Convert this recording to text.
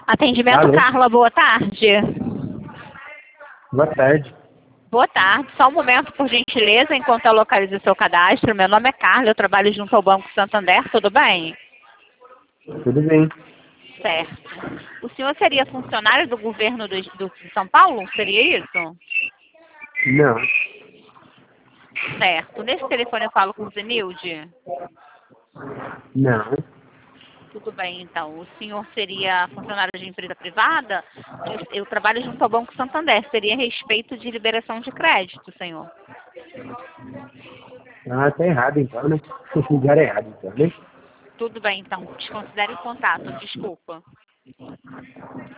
Atendimento Alô? Carla, boa tarde. Boa tarde. Boa tarde. Só um momento, por gentileza, enquanto eu localizo o seu cadastro. Meu nome é Carla, eu trabalho junto ao Banco Santander, tudo bem? Tudo bem? Certo. O senhor seria funcionário do governo de São Paulo? Seria isso? Não. Certo. Nesse telefone eu falo com o Zenilde? Não. Tudo bem, então. O senhor seria funcionário de empresa privada? Eu trabalho junto ao Banco Santander. Seria a respeito de liberação de crédito, senhor. Ah, tá errado então, né? O lugar errado então, né? Tudo bem, então. Desconsidere o contato. Desculpa.